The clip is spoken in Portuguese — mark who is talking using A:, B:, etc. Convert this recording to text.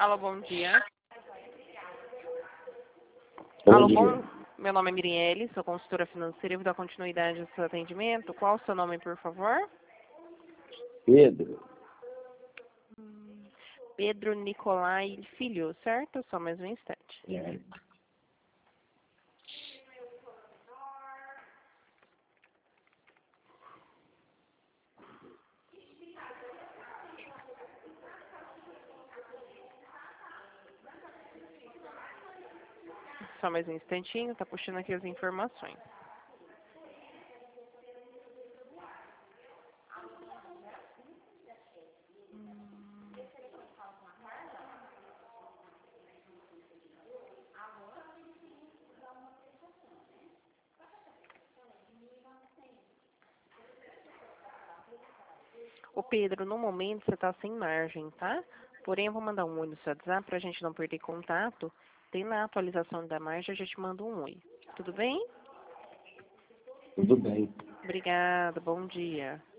A: Alô, bom dia.
B: Bom
A: Alô,
B: dia.
A: meu nome é Mirielle, sou consultora financeira e vou dar continuidade ao seu atendimento. Qual o seu nome, por favor?
B: Pedro.
A: Pedro Nicolai Filho, certo? Só mais um instante.
B: Certo.
A: Só mais um instantinho, tá puxando aqui as informações. Ô Pedro, no momento você tá sem margem, tá? Porém, eu vou mandar um oi no seu WhatsApp pra gente não perder contato. Tem na atualização da margem, a gente manda um oi. Tudo bem?
B: Tudo bem.
A: Obrigada, bom dia.